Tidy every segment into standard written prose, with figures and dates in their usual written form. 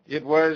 It was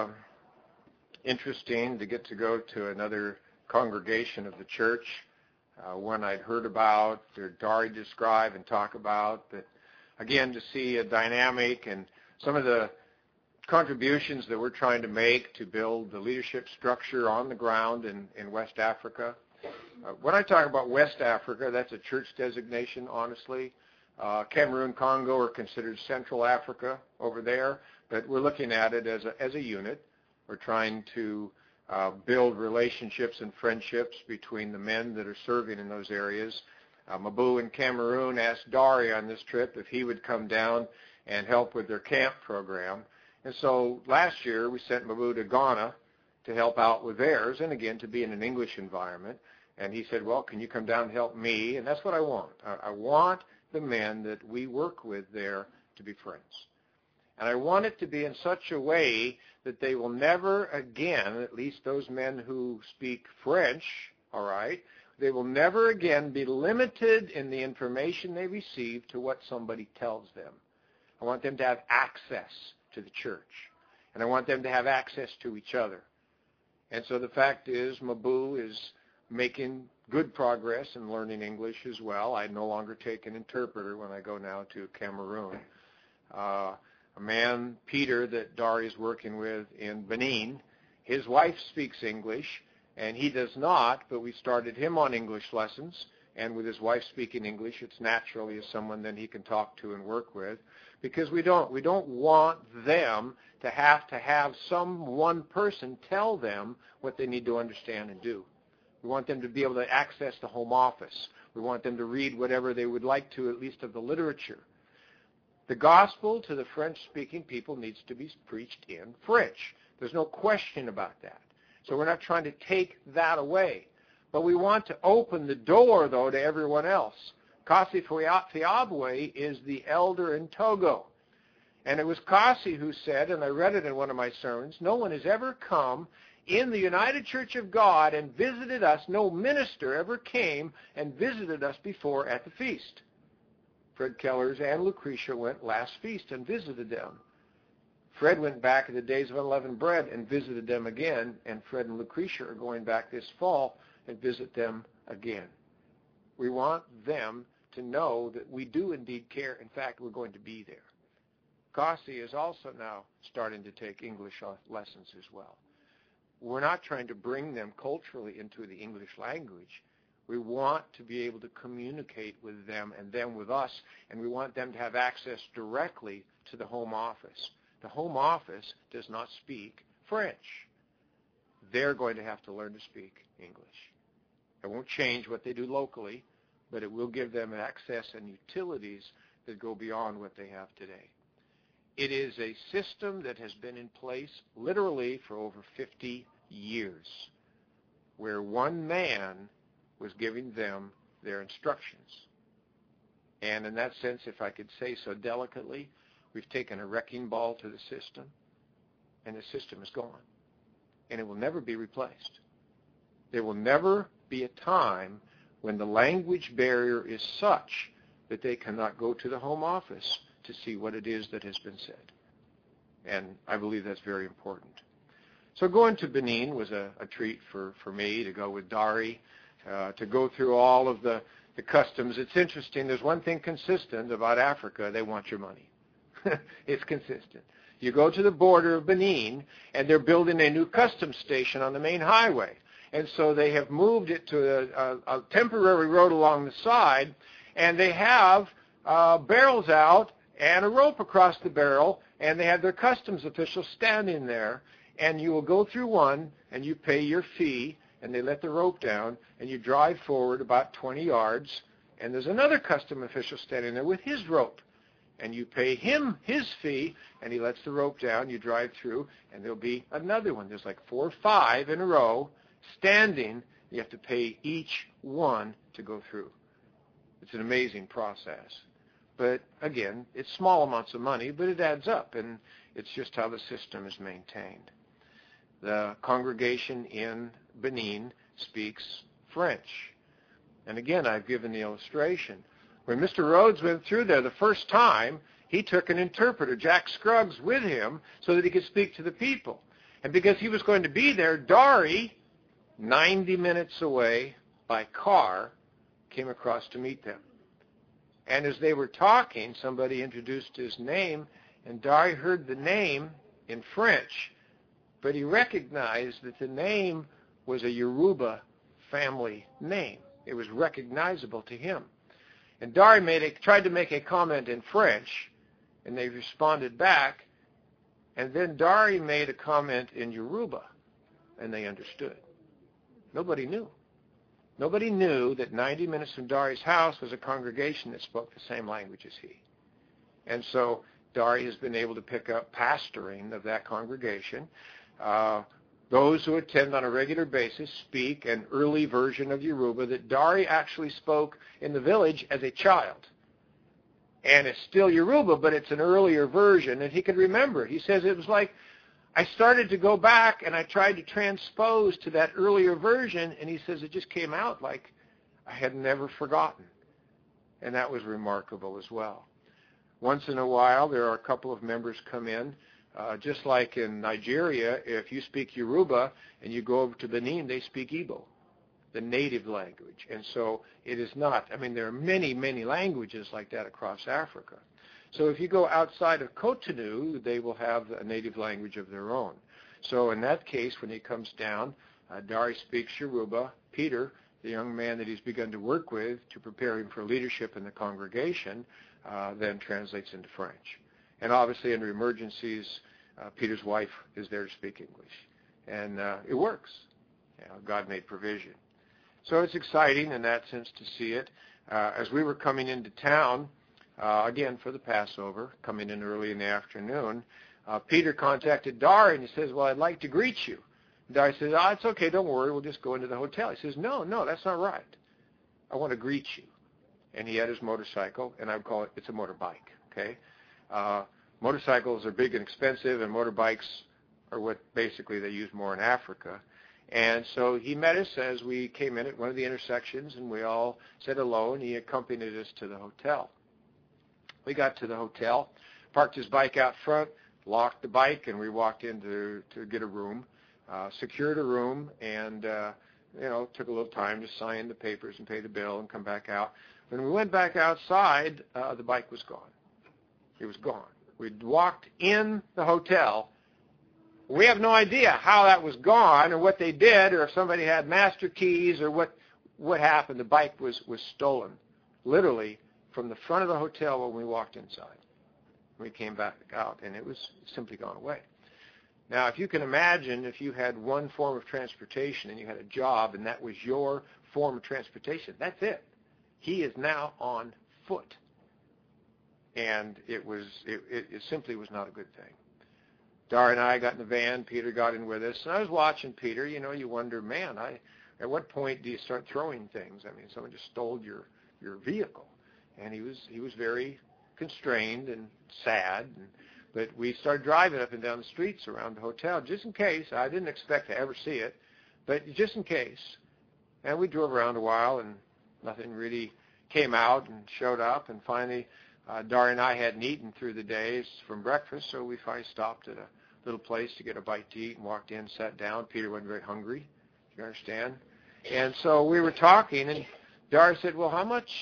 interesting to get to go to another congregation of the church, one I'd heard about, or Dari describe and talk about, but again, to see a dynamic and some of the contributions that we're trying to make to build the leadership structure on the ground in West Africa. When I talk about West Africa, that's a church designation, honestly. Cameroon, Congo are considered Central Africa over there, but we're looking at it as a unit. We're trying to build relationships and friendships between the men that are serving in those areas. Mabu in Cameroon asked Dari on this trip if he would come down and help with their camp program. And so last year we sent Mabu to Ghana to help out with theirs, and again to be in an English environment. And he said, well, can you come down and help me? And that's what I want. I want the men that we work with there to be friends. And I want it to be in such a way that they will never again, at least those men who speak French, all right, they will never again be limited in the information they receive to what somebody tells them. I want them to have access to the church. And I want them to have access to each other. And so the fact is, Mabu is making good progress in learning English as well. I no longer take an interpreter when I go now to Cameroon. A man, Peter, that Dari is working with in Benin, his wife speaks English, and he does not, but we started him on English lessons, and with his wife speaking English, it's naturally as someone then he can talk to and work with, because we don't want them to have some one person tell them what they need to understand and do. We want them to be able to access the home office. We want them to read whatever they would like to, at least of the literature. The gospel to the French-speaking people needs to be preached in French. There's no question about that. So we're not trying to take that away. But we want to open the door, though, to everyone else. Kasi Fiabwe is the elder in Togo. And it was Kasi who said, and I read it in one of my sermons, no one has ever come in the United Church of God and visited us. No minister ever came and visited us before at the feast. Fred Kellers and Lucretia went last feast and visited them. Fred went back in the days of unleavened bread and visited them again, and Fred and Lucretia are going back this fall and visit them again. We want them to know that we do indeed care. In fact, we're going to be there. Kasi is also now starting to take English lessons as well. We're not trying to bring them culturally into the English language. We want to be able to communicate with them and them with us, and we want them to have access directly to the home office. The home office does not speak French. They're going to have to learn to speak English. It won't change what they do locally, but it will give them access and utilities that go beyond what they have today. It is a system that has been in place literally for over 50 years, where one man was giving them their instructions. And in that sense, if I could say so delicately, we've taken a wrecking ball to the system, and the system is gone. And it will never be replaced. There will never be a time when the language barrier is such that they cannot go to the home office to see what it is that has been said. And I believe that's very important. So going to Benin was a treat for me to go with Dari, to go through all of the customs. It's interesting. There's one thing consistent about Africa. They want your money. It's consistent. You go to the border of Benin, and they're building a new customs station on the main highway. And so they have moved it to a temporary road along the side, and they have barrels out and a rope across the barrel, and they have their customs officials standing there, and you will go through one, and you pay your fee, and they let the rope down, and you drive forward about 20 yards, and there's another custom official standing there with his rope, and you pay him his fee, and he lets the rope down, you drive through, and there'll be another one. There's like 4 or 5 in a row standing. You have to pay each one to go through. It's an amazing process. But again, it's small amounts of money, but it adds up, and it's just how the system is maintained. The congregation in Benin speaks French. And again, I've given the illustration. When Mr. Rhodes went through there the first time, he took an interpreter, Jack Scruggs, with him so that he could speak to the people. And because he was going to be there, Dari, 90 minutes away by car, came across to meet them. And as they were talking, somebody introduced his name, and Dari heard the name in French, but he recognized that the name was a Yoruba family name. It was recognizable to him. And Dari tried to make a comment in French, and they responded back. And then Dari made a comment in Yoruba, and they understood. Nobody knew. Nobody knew that 90 minutes from Dari's house was a congregation that spoke the same language as he. And so Dari has been able to pick up pastoring of that congregation. Those who attend on a regular basis speak an early version of Yoruba that Dari actually spoke in the village as a child. And it's still Yoruba, but it's an earlier version, and he could remember. He says it was like I started to go back, and I tried to transpose to that earlier version, and he says it just came out like I had never forgotten. And that was remarkable as well. Once in a while, there are a couple of members come in. Just like in Nigeria, if you speak Yoruba and you go over to Benin, they speak Igbo, the native language. And so it is not, there are many, many languages like that across Africa. So if you go outside of Cotonou, they will have a native language of their own. So in that case, when he comes down, Dari speaks Yoruba. Peter, the young man that he's begun to work with to prepare him for leadership in the congregation, then translates into French. And obviously under emergencies, Peter's wife is there to speak English. And it works. God made provision. So it's exciting in that sense to see it. As we were coming into town, again for the Passover, coming in early in the afternoon, Peter contacted Dari and he says, well, I'd like to greet you. And Dari says, it's okay, don't worry, we'll just go into the hotel. He says, no, that's not right. I want to greet you. And he had his motorcycle, and I would call it's a motorbike, okay? Motorcycles are big and expensive, and motorbikes are what basically they use more in Africa. And so he met us as we came in at one of the intersections, and we all said hello, and he accompanied us to the hotel. We got to the hotel, parked his bike out front, locked the bike, and we walked in to get a room, secured a room, and took a little time to sign the papers and pay the bill and come back out. When we went back outside, the bike was gone. It was gone. We'd walked in the hotel. We have no idea how that was gone or what they did or if somebody had master keys or what happened. The bike was stolen, literally, from the front of the hotel when we walked inside. We came back out, and it was simply gone away. Now, if you can imagine if you had one form of transportation and you had a job and that was your form of transportation, that's it. He is now on foot. And it simply was not a good thing. Dari and I got in the van. Peter got in with us. And I was watching Peter. You wonder, man, at what point do you start throwing things? Someone just stole your vehicle. And he was very constrained and sad. But we started driving up and down the streets around the hotel just in case. I didn't expect to ever see it, but just in case. And we drove around a while, and nothing really came out and showed up. And finally, Dari and I hadn't eaten through the days from breakfast, so we finally stopped at a little place to get a bite to eat and walked in, sat down. Peter wasn't very hungry, you understand? And so we were talking, and Dari said, well, how much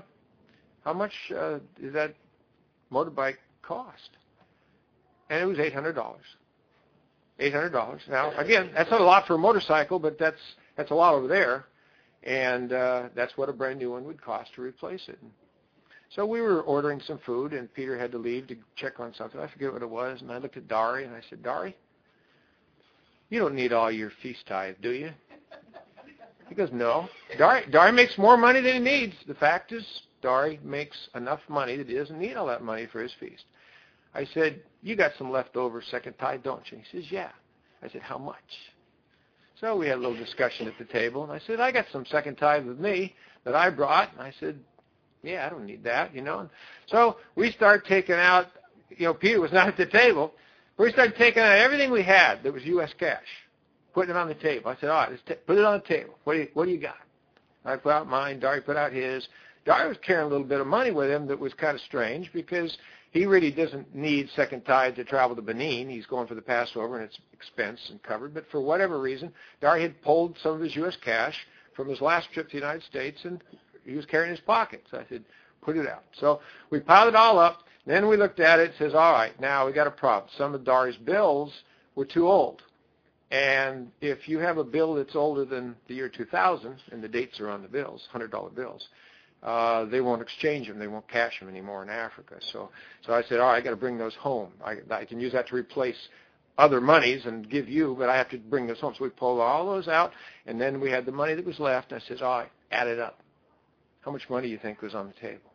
does that motorbike cost? And it was $800. $800. Now, again, that's not a lot for a motorcycle, but that's a lot over there. And that's what a brand new one would cost to replace it. So we were ordering some food, and Peter had to leave to check on something. I forget what it was, and I looked at Dari, and I said, Dari, you don't need all your feast tithe, do you? He goes, no. Dari makes more money than he needs. The fact is, Dari makes enough money that he doesn't need all that money for his feast. I said, you got some leftover second tithe, don't you? He says, yeah. I said, how much? So we had a little discussion at the table, and I said, I got some second tithe with me that I brought. And I said, yeah, I don't need that, So we started taking out, Peter was not at the table, but we started taking out everything we had that was U.S. cash, putting it on the table. I said, all right, let's put it on the table. What do you got? I put out mine. Dari put out his. Dari was carrying a little bit of money with him that was kind of strange because he really doesn't need second tithe to travel to Benin. He's going for the Passover, and it's expense and covered. But for whatever reason, Dari had pulled some of his U.S. cash from his last trip to the United States, and he was carrying his pocket. So I said, put it out. So we piled it all up. Then we looked at it and says, all right, now we got a problem. Some of Dari's bills were too old. And if you have a bill that's older than the year 2000, and the dates are on the bills, $100 bills, they won't exchange them. They won't cash them anymore in Africa. So I said, all right, I got to bring those home. I can use that to replace other monies and give you, but I have to bring those home. So we pulled all those out, and then we had the money that was left. And I said, all right, add it up. How much money do you think was on the table?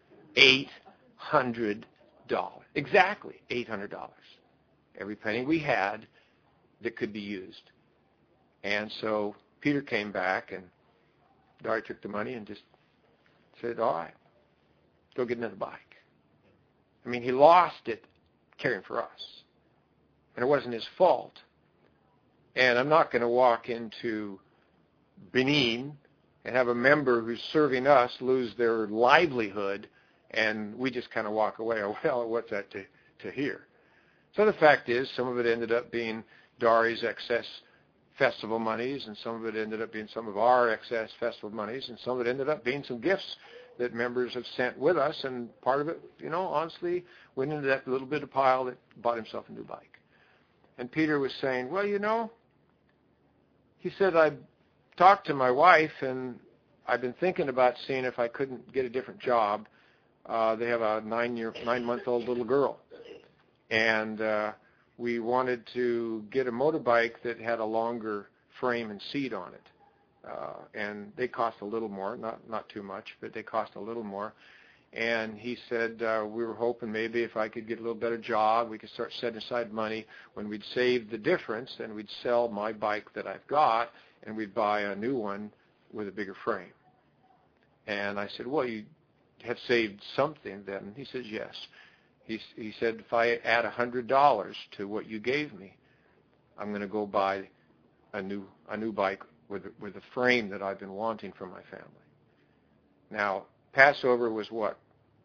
$800. Exactly, $800. Every penny we had that could be used. And so Peter came back, and Dari took the money and just said, all right, go get another bike. I mean, he lost it caring for us. And it wasn't his fault. And I'm not going to walk into Benin and have a member who's serving us lose their livelihood, and we just kind of walk away. Oh, well, what's that to hear? So the fact is, some of it ended up being Dari's excess festival monies, and some of it ended up being some of our excess festival monies, and some of it ended up being some gifts that members have sent with us, and part of it, honestly, went into that little bit of pile that bought himself a new bike. And Peter was saying, well, he said, I talked to my wife, and I've been thinking about seeing if I couldn't get a different job. They have a 9-month-old little girl. And we wanted to get a motorbike that had a longer frame and seat on it. And they cost a little more, not too much, but they cost a little more. And he said, we were hoping maybe if I could get a little better job, we could start setting aside money. When we'd save the difference, then we'd sell my bike that I've got, and we'd buy a new one with a bigger frame. And I said, well, you have saved something then. He says, yes. He said, if I add $100 to what you gave me, I'm going to go buy a new bike with a frame that I've been wanting for my family. Now, Passover was what?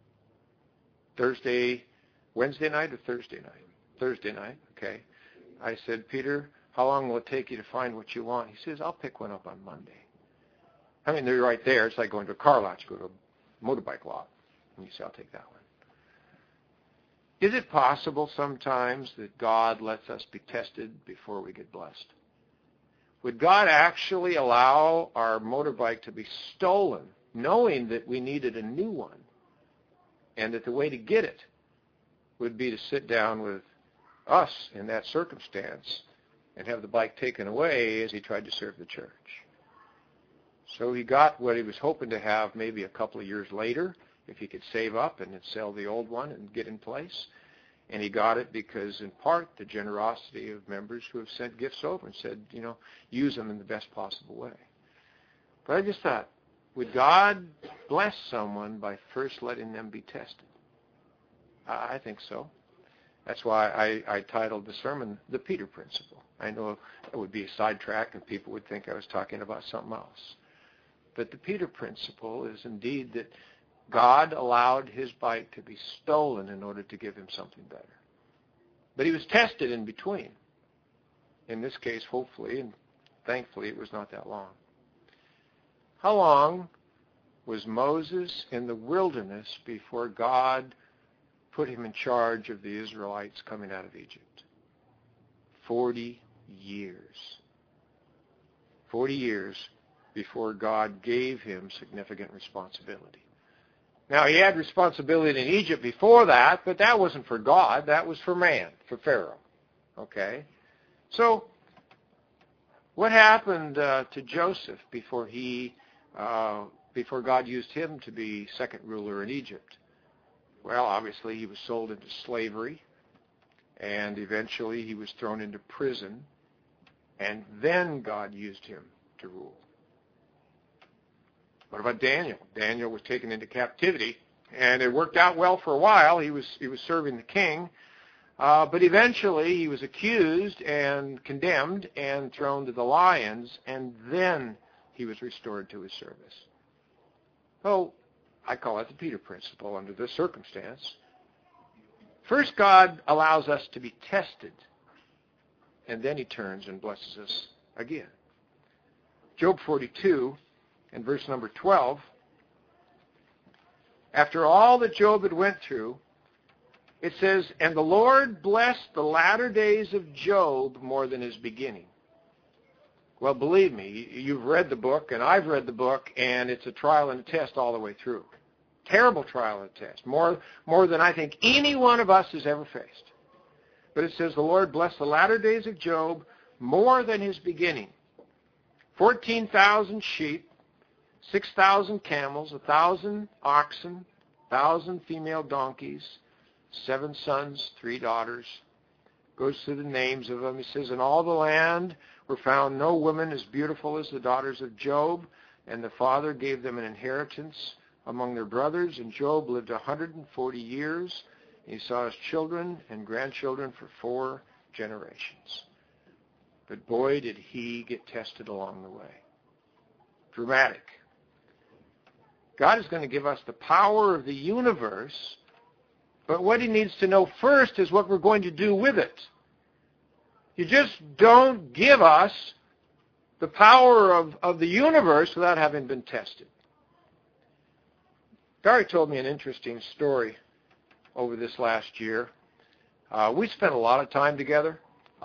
Wednesday night or Thursday night? Thursday night, okay. I said, Peter, how long will it take you to find what you want? He says, I'll pick one up on Monday. I mean, they're right there. It's like going to a car lot. You go to a motorbike lot, and you say, I'll take that one. Is it possible sometimes that God lets us be tested before we get blessed? Would God actually allow our motorbike to be stolen, knowing that we needed a new one, and that the way to get it would be to sit down with us in that circumstance and have the bike taken away as he tried to serve the church? So he got what he was hoping to have maybe a couple of years later, if he could save up and then sell the old one and get in place. And he got it because, in part, the generosity of members who have sent gifts over and said, use them in the best possible way. But I just thought, would God bless someone by first letting them be tested? I think so. That's why I titled the sermon, The Peter Principle. I know it would be a sidetrack and people would think I was talking about something else. But the Peter Principle is indeed that God allowed his bike to be stolen in order to give him something better. But he was tested in between. In this case, hopefully, and thankfully, it was not that long. How long was Moses in the wilderness before God put him in charge of the Israelites coming out of Egypt? 40 years. 40 years before God gave him significant responsibility. Now, he had responsibility in Egypt before that, but that wasn't for God. That was for man, for Pharaoh. Okay? So, what happened to Joseph before God used him to be second ruler in Egypt? Well, obviously, he was sold into slavery, and eventually he was thrown into prison, and then God used him to rule. What about Daniel? Daniel was taken into captivity, and it worked out well for a while. He was serving the king, but eventually he was accused and condemned and thrown to the lions, and then he was restored to his service. So I call that the Peter Principle under this circumstance. First, God allows us to be tested, and then he turns and blesses us again. Job 42 and verse number 12, after all that Job had went through, it says, and the Lord blessed the latter days of Job more than his beginning. Well, believe me, you've read the book, and I've read the book, and it's a trial and a test all the way through. Terrible trial and test, more than I think any one of us has ever faced. But it says, the Lord blessed the latter days of Job more than his beginning. 14,000 sheep, 6,000 camels, 1,000 oxen, 1,000 female donkeys, 7 sons, 3 daughters. Goes through the names of them. He says, in all the land were found no women as beautiful as the daughters of Job, and the father gave them an inheritance among their brothers. And Job lived 140 years. He saw his children and grandchildren for 4 generations. But boy, did he get tested along the way. Dramatic. God is going to give us the power of the universe, but what he needs to know first is what we're going to do with it. You just don't give us the power of the universe without having been tested. Gary told me an interesting story over this last year. We spent a lot of time together.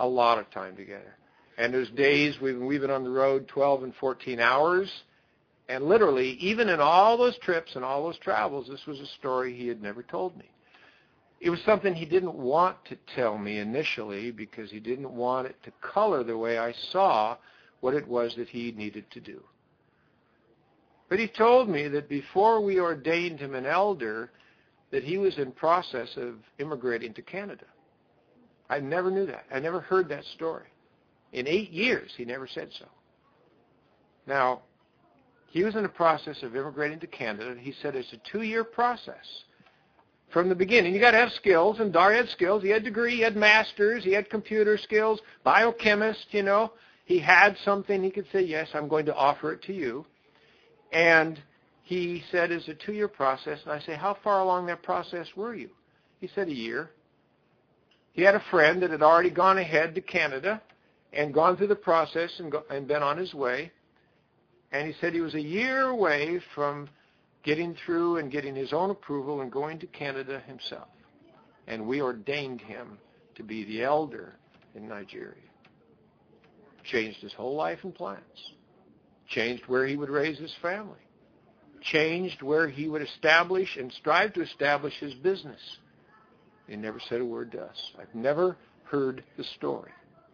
And there's days we've been on the road 12 and 14 hours. And literally, even in all those trips and all those travels, this was a story he had never told me. It was something he didn't want to tell me initially because he didn't want it to color the way I saw what it was that he needed to do. But he told me that before we ordained him an elder, that he was in process of immigrating to Canada. I never knew that. I never heard that story. In 8 years, he never said so. Now, he was in the process of immigrating to Canada. He said it's a 2-year process. From the beginning, you got to have skills, and Dar had skills. He had a degree, he had masters, he had computer skills, biochemist, you know. He had something he could say, yes, I'm going to offer it to you. And he said it's a 2-year process. And I say, how far along that process were you? He said 1 year. He had a friend that had already gone ahead to Canada and gone through the process and been on his way. And he said he was 1 year away from getting through and getting his own approval and going to Canada himself. And we ordained him to be the elder in Nigeria. Changed his whole life and plans. Changed where he would raise his family. Changed where he would establish and strive to establish his business. He never said a word to us. I've never heard the story.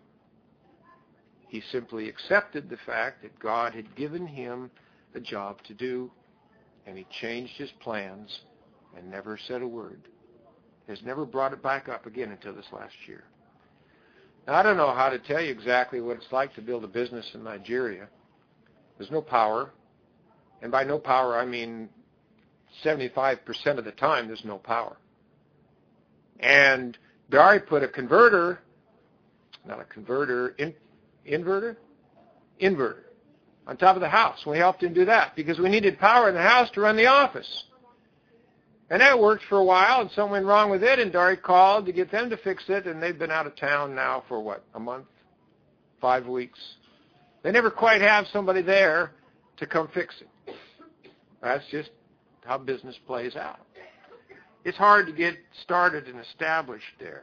He simply accepted the fact that God had given him a job to do, and he changed his plans and never said a word. Has never brought it back up again until this last year. Now, I don't know how to tell you exactly what it's like to build a business in Nigeria. There's no power. And by no power, I mean 75% of the time there's no power. And Dari put a inverter on top of the house. We helped him do that because we needed power in the house to run the office. And that worked for a while, and something went wrong with it, and Dari called to get them to fix it, and they've been out of town now for, a month? 5 weeks? They never quite have somebody there to come fix it. That's just how business plays out. It's hard to get started and established there.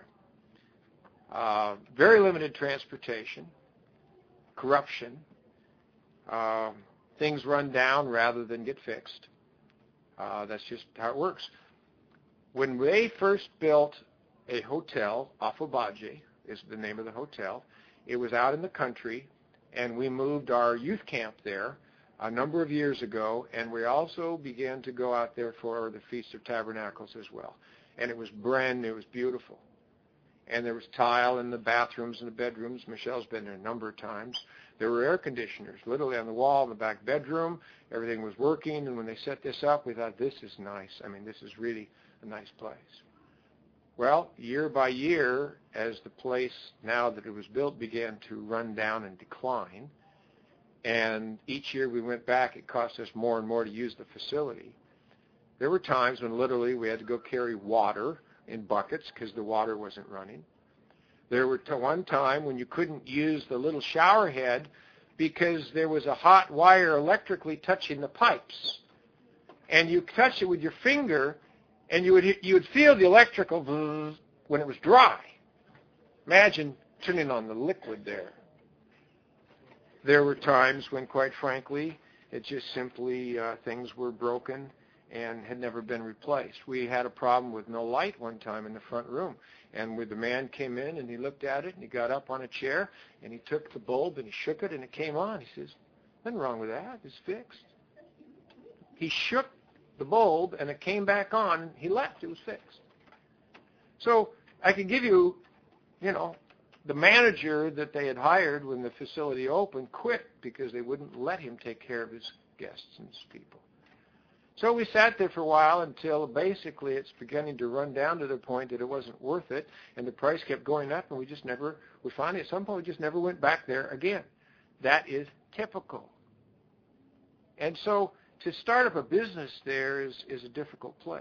Very limited transportation, corruption, things run down rather than get fixed. That's just how it works. When they first built a hotel, Afobaje is the name of the hotel, it was out in the country, and we moved our youth camp there a number of years ago, and we also began to go out there for the Feast of Tabernacles as well. And it was brand new, it was beautiful. And there was tile in the bathrooms and the bedrooms. Michelle's been there a number of times. There were air conditioners literally on the wall in the back bedroom. Everything was working, and when they set this up, we thought, this is nice. I mean, this is really a nice place. Well, year by year, as the place, now that it was built, began to run down and decline, and each year we went back, it cost us more and more to use the facility. There were times when literally we had to go carry water in buckets because the water wasn't running. There were one time when you couldn't use the little shower head because there was a hot wire electrically touching the pipes. And you touch it with your finger, and you would feel the electrical when it was dry. Imagine turning on the liquid there. There were times when, quite frankly, it just simply things were broken and had never been replaced. We had a problem with no light one time in the front room. And when the man came in and he looked at it and he got up on a chair and he took the bulb and he shook it and it came on. He says, nothing wrong with that. It's fixed. He shook the bulb and it came back on and he left. It was fixed. So I can give you, the manager that they had hired when the facility opened quit because they wouldn't let him take care of his guests and his people. So we sat there for a while until basically it's beginning to run down to the point that it wasn't worth it, and the price kept going up, and we finally at some point we just never went back there again. That is typical. And so to start up a business there is a difficult place.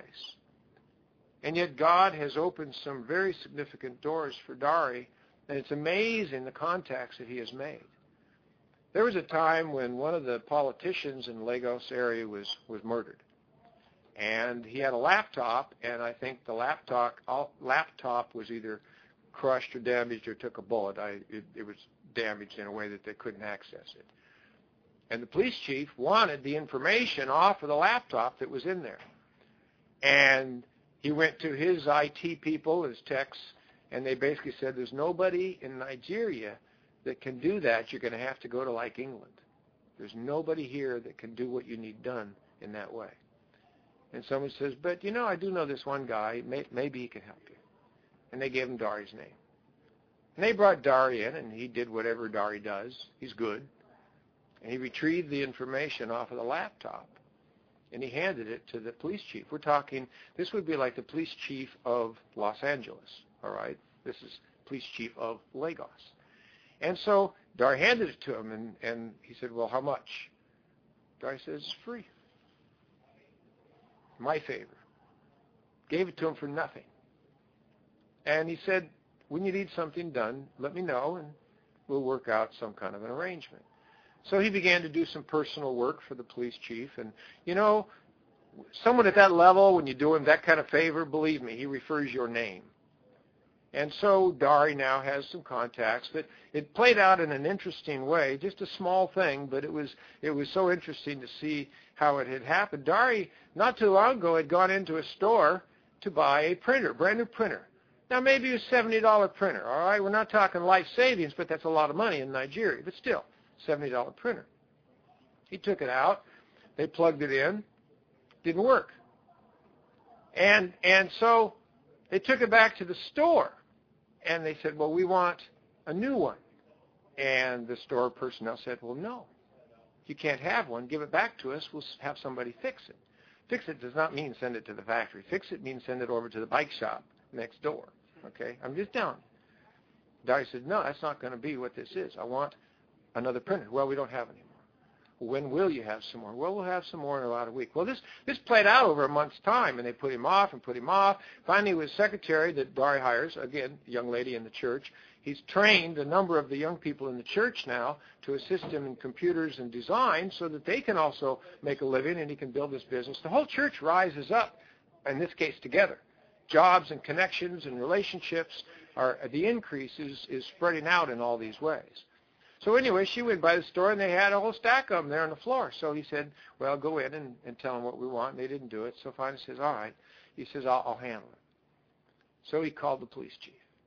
And yet God has opened some very significant doors for Dari, and it's amazing the contacts that he has made. There was a time when one of the politicians in the Lagos area was murdered. And he had a laptop, and I think the laptop was either crushed or damaged or took a bullet. It was damaged in a way that they couldn't access it. And the police chief wanted the information off of the laptop that was in there. And he went to his IT people, his techs, and they basically said, there's nobody in Nigeria that can do that. You're going to have to go to like England. There's nobody here that can do what you need done in that way. And someone says, but I do know this one guy. Maybe he can help you. And they gave him Dari's name. And they brought Dari in, and he did whatever Dari does. He's good. And he retrieved the information off of the laptop, and he handed it to the police chief. We're talking, this would be like the police chief of Los Angeles, all right? This is police chief of Lagos. And so Dari handed it to him, and he said, well, how much? Dari says, it's free. My favor. Gave it to him for nothing. And he said, when you need something done, let me know, and we'll work out some kind of an arrangement. So he began to do some personal work for the police chief. And, someone at that level, when you do him that kind of favor, believe me, he refers your name. And so Dari now has some contacts. But it played out in an interesting way, just a small thing, but it was so interesting to see how it had happened. Dari, not too long ago, had gone into a store to buy a printer, brand new printer. Now, maybe a $70 printer, all right? We're not talking life savings, but that's a lot of money in Nigeria. But still, $70 printer. He took it out. They plugged it in. Didn't work. And so they took it back to the store. And they said, well, we want a new one. And the store personnel said, well, no. You can't have one. Give it back to us. We'll have somebody fix it. Fix it does not mean send it to the factory. Fix it means send it over to the bike shop next door. Okay? I'm just telling you. Dari said, no, that's not going to be what this is. I want another printer. Well, we don't have any more. When will you have some more? Well, we'll have some more in about a week. Well, this played out over a month's time, and they put him off and put him off. Finally, his secretary that Dari hires, again, a young lady in the church, he's trained a number of the young people in the church now to assist him in computers and design so that they can also make a living and he can build his business. The whole church rises up, in this case together. Jobs and connections and relationships, the increase is spreading out in all these ways. So anyway, she went by the store, and they had a whole stack of them there on the floor. So he said, well, go in and tell them what we want. And they didn't do it. So finally he says, all right. He says, I'll handle it. So he called the police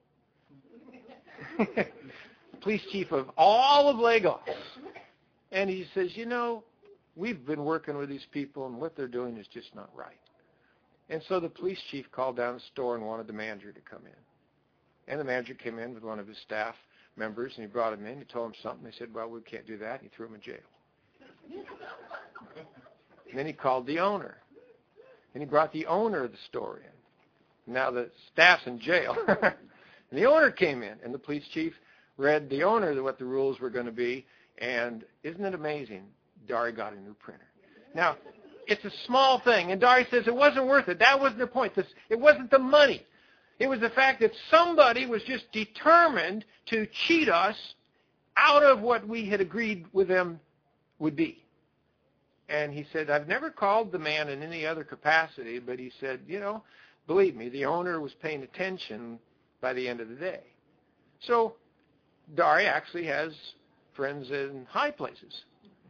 chief. Police chief of all of Lagos. And he says, we've been working with these people, and what they're doing is just not right. And so the police chief called down the store and wanted the manager to come in. And the manager came in with one of his staff members, and he brought him in. He told him something. They said, well, we can't do that. He threw him in jail. And then he called the owner. And he brought the owner of the store in. Now the staff's in jail. And the owner came in, and the police chief read the owner what the rules were going to be. And isn't it amazing? Dari got a new printer. Now, it's a small thing. And Dari says it wasn't worth it. That wasn't the point. It wasn't the money. It was the fact that somebody was just determined to cheat us out of what we had agreed with them would be. And he said, I've never called the man in any other capacity, but he said, believe me, the owner was paying attention by the end of the day. So Dari actually has friends in high places.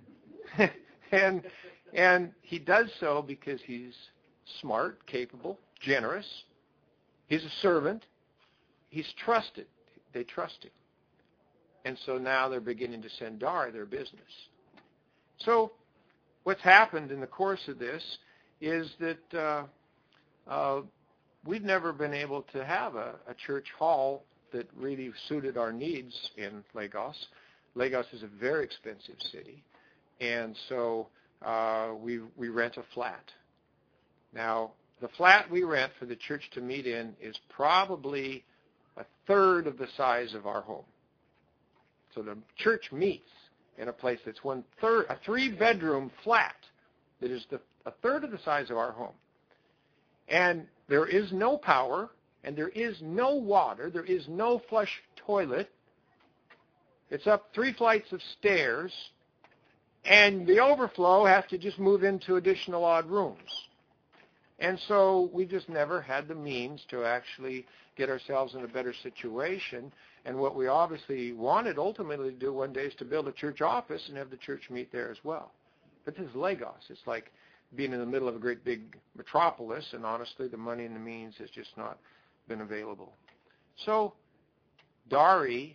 and he does so because he's smart, capable, generous. He's a servant. He's trusted. They trust him. And so now they're beginning to send Dari their business. So what's happened in the course of this is that we've never been able to have a church hall that really suited our needs in Lagos. Lagos is a very expensive city. And so we rent a flat. Now, the flat we rent for the church to meet in is probably a third of the size of our home. So the church meets in a place that's a 3-bedroom flat that is a third of the size of our home. And there is no power, and there is no water, there is no flush toilet. It's up 3 flights of stairs, and the overflow has to just move into additional odd rooms. And so we just never had the means to actually get ourselves in a better situation. And what we obviously wanted ultimately to do one day is to build a church office and have the church meet there as well. But this is Lagos. It's like being in the middle of a great big metropolis, and honestly, the money and the means has just not been available. So Dari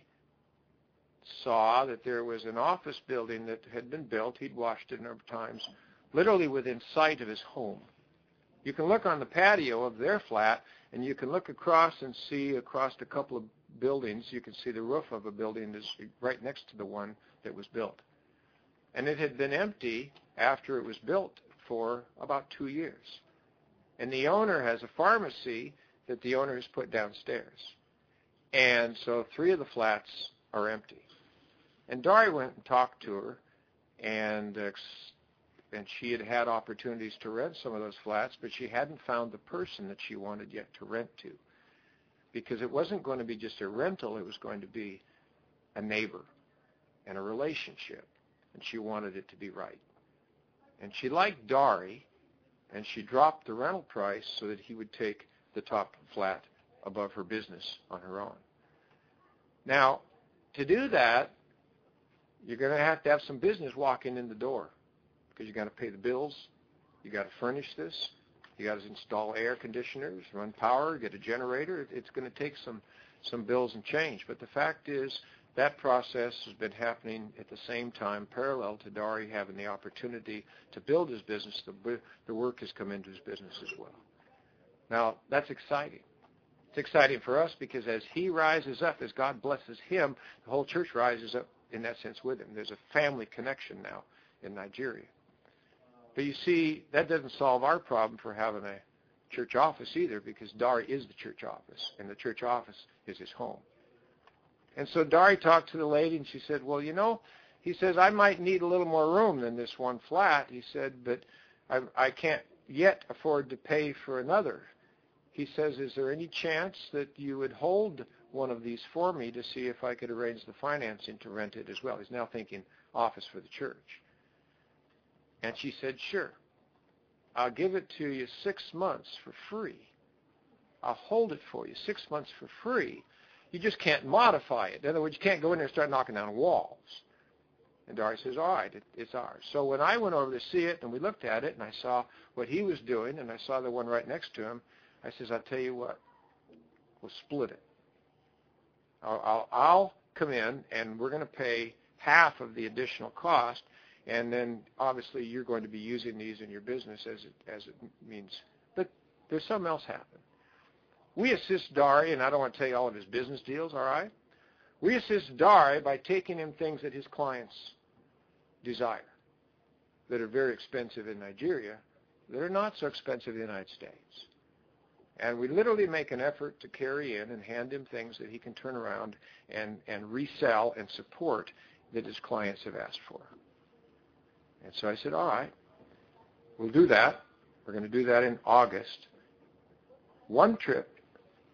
saw that there was an office building that had been built. He'd watched it a number of times, literally within sight of his home. You can look on the patio of their flat, and you can look across and see across a couple of buildings. You can see the roof of a building that's right next to the one that was built. And it had been empty after it was built for about 2 years. And the owner has a pharmacy that the owner has put downstairs. And so 3 of the flats are empty. And Dari went and talked to her, and she had had opportunities to rent some of those flats, but she hadn't found the person that she wanted yet to rent to. Because it wasn't going to be just a rental, it was going to be a neighbor and a relationship. And she wanted it to be right. And she liked Dari, and she dropped the rental price so that he would take the top flat above her business on her own. Now, to do that, you're going to have some business walking in the door, because you got to pay the bills, you got to furnish this, you got to install air conditioners, run power, get a generator. It's going to take some bills and change. But the fact is that process has been happening at the same time, parallel to Dari having the opportunity to build his business. The work has come into his business as well. Now, that's exciting. It's exciting for us because as he rises up, as God blesses him, the whole church rises up in that sense with him. There's a family connection now in Nigeria. But you see, that doesn't solve our problem for having a church office either, because Dari is the church office, and the church office is his home. And so Dari talked to the lady, and she said, well, he says, I might need a little more room than this one flat. He said, but I can't yet afford to pay for another. He says, is there any chance that you would hold one of these for me to see if I could arrange the financing to rent it as well? He's now thinking office for the church. And she said, sure. I'll give it to you 6 months for free. I'll hold it for you 6 months for free. You just can't modify it. In other words, you can't go in there and start knocking down walls. And Dari says, all right, it's ours. So when I went over to see it and we looked at it and I saw what he was doing and I saw the one right next to him, I says, I'll tell you what, we'll split it. I'll come in and we're going to pay half of the additional cost, and then obviously you're going to be using these in your business as it means. But there's something else happened. We assist Dari, and I don't want to tell you all of his business deals, all right? We assist Dari by taking him things that his clients desire that are very expensive in Nigeria, that are not so expensive in the United States. And we literally make an effort to carry in and hand him things that he can turn around and resell and support that his clients have asked for. And so I said, all right, we'll do that. We're going to do that in August. One trip,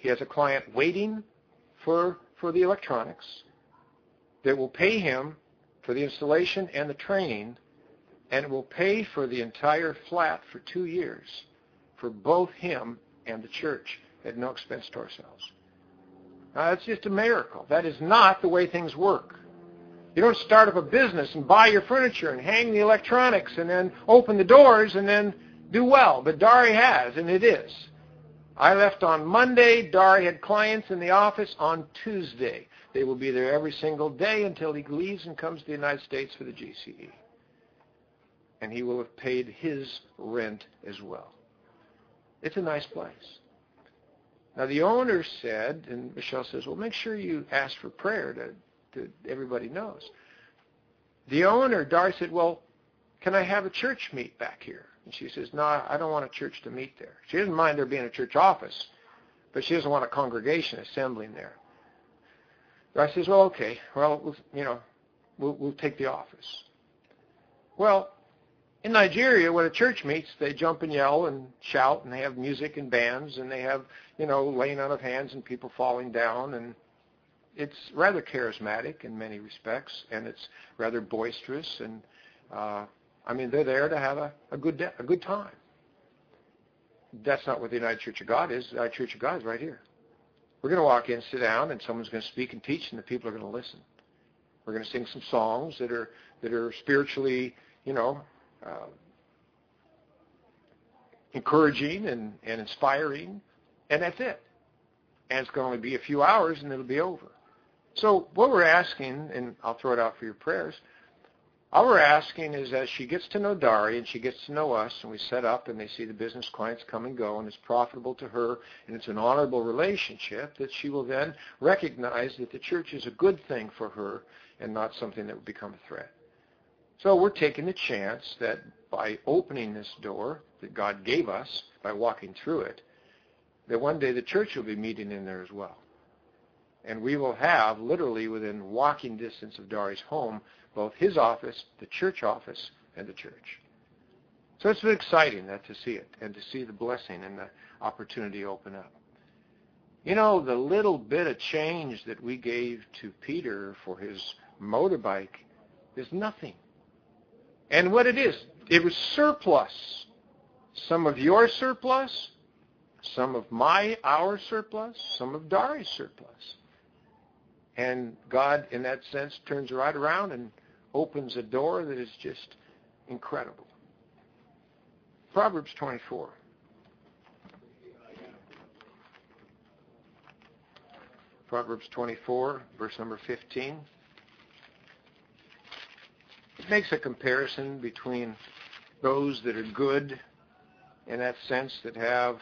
He has a client waiting for the electronics that will pay him for the installation and the training, and it will pay for the entire flat for 2 years for both him and the church at no expense to ourselves. Now, that's just a miracle. That is not the way things work. You don't start up a business and buy your furniture and hang the electronics and then open the doors and then do well. But Dari has, and it is. I left on Monday. Dari had clients in the office on Tuesday. They will be there every single day until he leaves and comes to the United States for the GCE. And he will have paid his rent as well. It's a nice place. Now, the owner said, and Michelle says, well, make sure you ask for prayer that everybody knows. The owner, Dari, said, well, can I have a church meet back here? And she says, no, I don't want a church to meet there. She doesn't mind there being a church office, but she doesn't want a congregation assembling there. I says, well, okay. Well, we'll take the office. Well, in Nigeria, when a church meets, they jump and yell and shout, and they have music and bands, and they have, laying on of hands and people falling down, and it's rather charismatic in many respects, and it's rather boisterous, and they're there to have a good time. That's not what the United Church of God is. The United Church of God is right here. We're going to walk in, sit down, and someone's going to speak and teach, and the people are going to listen. We're going to sing some songs that are spiritually, encouraging and inspiring, and that's it. And it's going to only be a few hours, and it'll be over. So what we're asking, and I'll throw it out for your prayers, all we're asking is as she gets to know Dari and she gets to know us, and we set up and they see the business clients come and go, and it's profitable to her, and it's an honorable relationship, that she will then recognize that the church is a good thing for her and not something that would become a threat. So we're taking the chance that by opening this door that God gave us, by walking through it, that one day the church will be meeting in there as well. And we will have, literally within walking distance of Dari's home, both his office, the church office, and the church. So it's been exciting to see it and to see the blessing and the opportunity open up. The little bit of change that we gave to Peter for his motorbike is nothing. And what it is, it was surplus. Some of your surplus, some of our surplus, some of Dari's surplus. And God, in that sense, turns right around and opens a door that is just incredible. Proverbs 24. Proverbs 24, verse number 15. It makes a comparison between those that are good in that sense, that have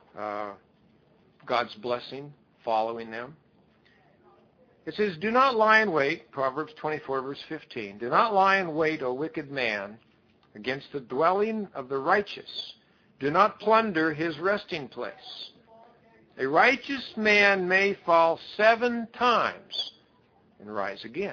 God's blessing following them. It says, do not lie in wait, Proverbs 24, verse 15. Do not lie in wait, O wicked man, against the dwelling of the righteous. Do not plunder his resting place. A righteous man may fall 7 times and rise again.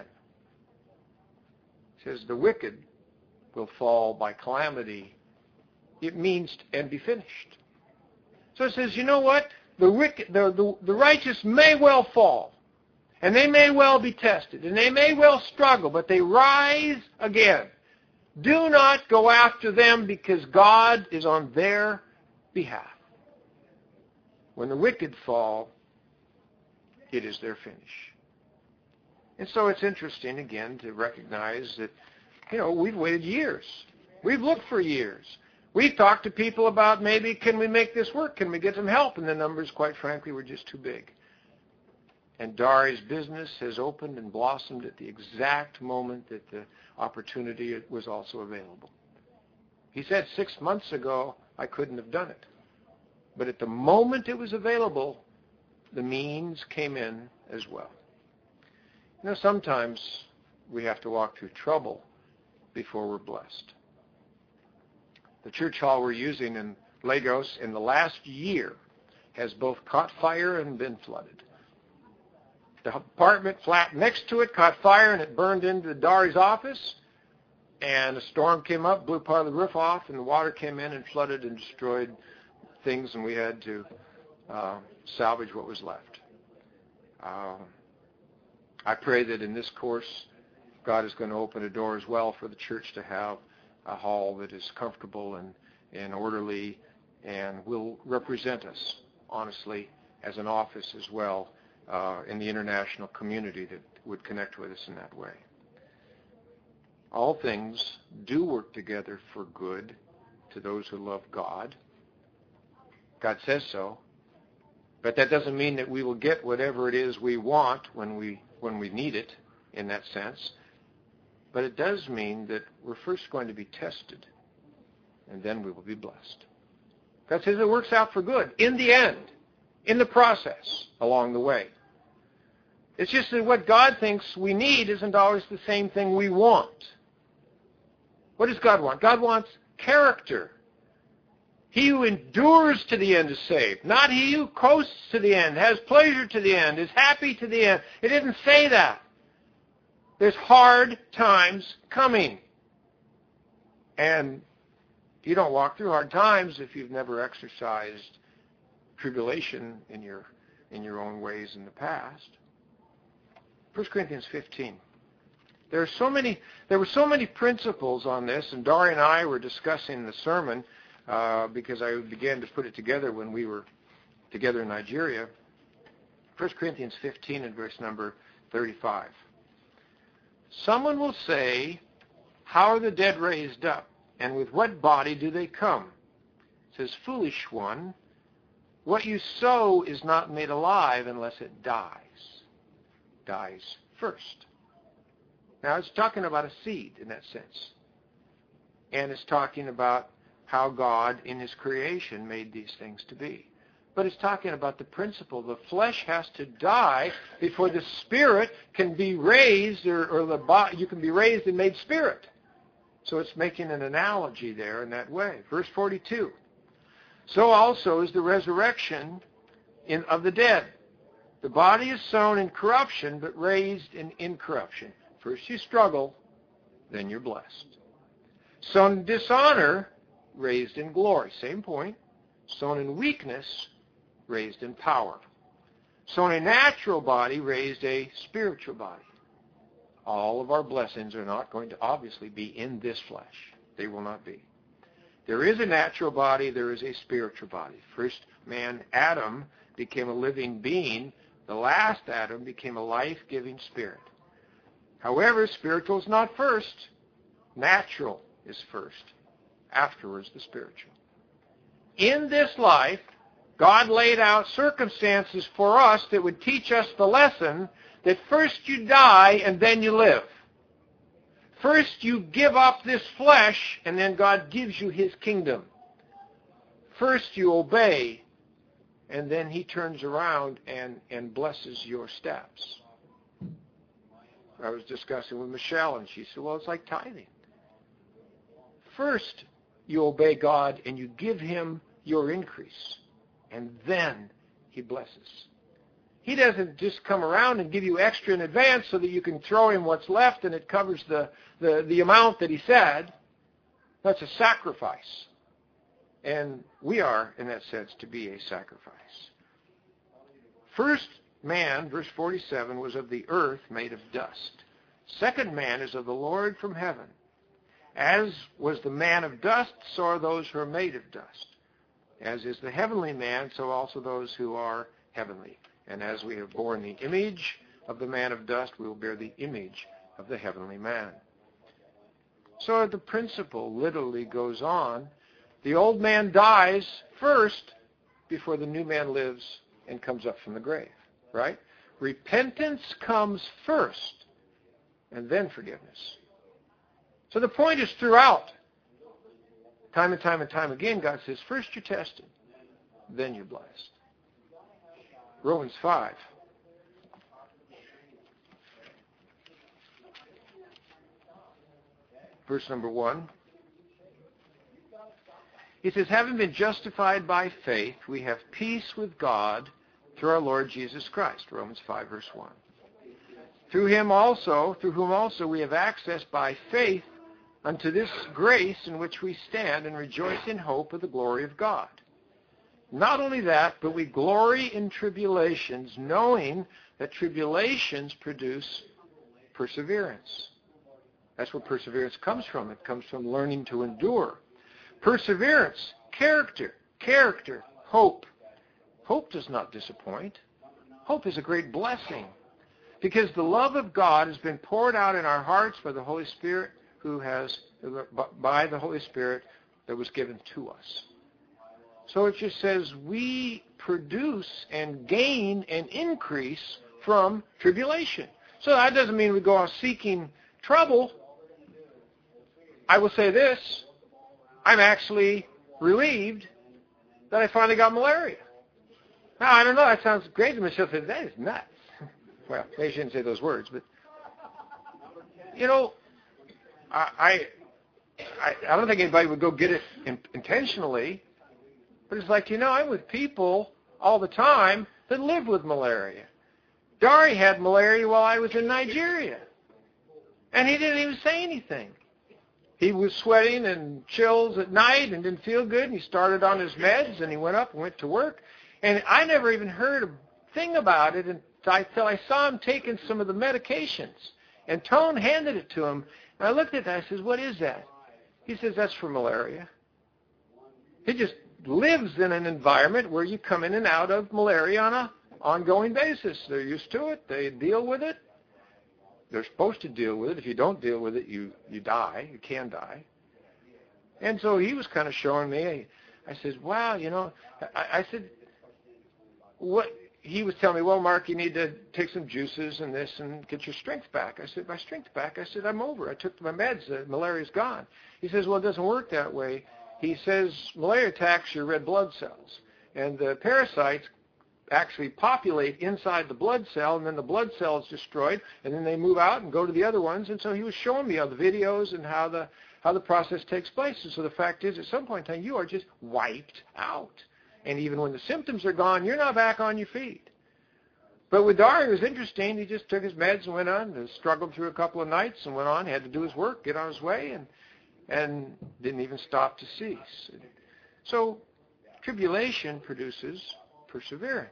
It says the wicked will fall by calamity. It means and be finished. So it says, you know what? The righteous may well fall. And they may well be tested, and they may well struggle, but they rise again. Do not go after them, because God is on their behalf. When the wicked fall, it is their finish. And so it's interesting, again, to recognize that, we've waited years. We've looked for years. We've talked to people about maybe, can we make this work? Can we get some help? And the numbers, quite frankly, were just too big. And Dari's business has opened and blossomed at the exact moment that the opportunity was also available. He said 6 months ago, I couldn't have done it. But at the moment it was available, the means came in as well. Sometimes we have to walk through trouble before we're blessed. The church hall we're using in Lagos in the last year has both caught fire and been flooded. The apartment flat next to it caught fire, and it burned into Dari's office. And a storm came up, blew part of the roof off, and the water came in and flooded and destroyed things, and we had to salvage what was left. I pray that in this course, God is going to open a door as well for the church to have a hall that is comfortable and orderly and will represent us honestly as an office as well in the international community that would connect with us in that way. All things do work together for good to those who love God. God says so. But that doesn't mean that we will get whatever it is we want when we need it in that sense. But it does mean that we're first going to be tested, and then we will be blessed. God says it works out for good in the end, in the process, along the way. It's just that what God thinks we need isn't always the same thing we want. What does God want? God wants character. He who endures to the end is saved. Not he who coasts to the end, has pleasure to the end, is happy to the end. It doesn't say that. There's hard times coming. And you don't walk through hard times if you've never exercised tribulation in your own ways in the past. 1 Corinthians 15. There were so many principles on this, and Dari and I were discussing the sermon because I began to put it together when we were together in Nigeria. 1 Corinthians 15 and verse number 35. Someone will say, how are the dead raised up? And with what body do they come? It says, foolish one, what you sow is not made alive unless it dies. Dies first. Now, it's talking about a seed in that sense. And it's talking about how God, in his creation, made these things to be. But it's talking about the principle. The flesh has to die before the spirit can be raised, or the body, you can be raised and made spirit. So it's making an analogy there in that way. Verse 42. So also is the resurrection of the dead. The body is sown in corruption, but raised in incorruption. First you struggle, then you're blessed. Sown in dishonor, raised in glory. Same point. Sown in weakness, raised in power. Sown a natural body, raised a spiritual body. All of our blessings are not going to obviously be in this flesh. They will not be. There is a natural body, there is a spiritual body. First man, Adam, became a living being. The last Adam became a life-giving spirit. However, spiritual is not first. Natural is first. Afterwards, the spiritual. In this life, God laid out circumstances for us that would teach us the lesson that first you die and then you live. First you give up this flesh and then God gives you his kingdom. First you obey and then he turns around and blesses your steps. I was discussing with Michelle and she said, well, it's like tithing. First you obey God and you give him your increase. And then he blesses. He doesn't just come around and give you extra in advance so that you can throw him what's left and it covers the amount that he said. That's a sacrifice. And we are, in that sense, to be a sacrifice. First man, verse 47, was of the earth made of dust. Second man is of the Lord from heaven. As was the man of dust, so are those who are made of dust. As is the heavenly man, so also those who are heavenly. And as we have borne the image of the man of dust, we will bear the image of the heavenly man. So the principle literally goes on. The old man dies first before the new man lives and comes up from the grave, right? Repentance comes first and then forgiveness. So the point is throughout. Time and time and time again, God says, first you're tested, then you're blessed. Romans 5. Verse number 1. He says, having been justified by faith, we have peace with God through our Lord Jesus Christ. Romans 5, verse 1. Through whom also we have access by faith unto this grace in which we stand and rejoice in hope of the glory of God. Not only that, but we glory in tribulations, knowing that tribulations produce perseverance. That's where perseverance comes from. It comes from learning to endure. Perseverance, character, hope. Hope does not disappoint. Hope is a great blessing because the love of God has been poured out in our hearts by the Holy Spirit by the Holy Spirit that was given to us. So it just says we produce and gain and increase from tribulation. So that doesn't mean we go out seeking trouble. I will say this, I'm actually relieved that I finally got malaria. Now, I don't know, that sounds crazy. Michelle said, that is nuts. Well, maybe she didn't say those words, but, you know, I don't think anybody would go get it intentionally, but it's like, you know, I'm with people all the time that live with malaria. Dari had malaria while I was in Nigeria, and he didn't even say anything. He was sweating and chills at night and didn't feel good, and he started on his meds, and he went up and went to work. And I never even heard a thing about it until I saw him taking some of the medications. And Tone handed it to him, and I looked at that. I says, what is that? He says, that's for malaria. He just lives in an environment where you come in and out of malaria on an ongoing basis. They're used to it. They deal with it. They're supposed to deal with it. If you don't deal with it, you die. You can die. And so he was kind of showing me. I said, wow, you know. I said, what? He was telling me, well, Mark, you need to take some juices and this and get your strength back. I said, my strength back? I said, I'm over. I took my meds. The malaria's gone. He says, well, it doesn't work that way. He says malaria attacks your red blood cells. And the parasites actually populate inside the blood cell, and then the blood cell is destroyed, and then they move out and go to the other ones. And so he was showing me all the videos and how the process takes place. And so the fact is, at some point in time, you are just wiped out. And even when the symptoms are gone, you're not back on your feet. But with Dari, it was interesting. He just took his meds and went on, struggled through a couple of nights and went on, had to do his work, get on his way, and didn't even stop to cease. So tribulation produces perseverance.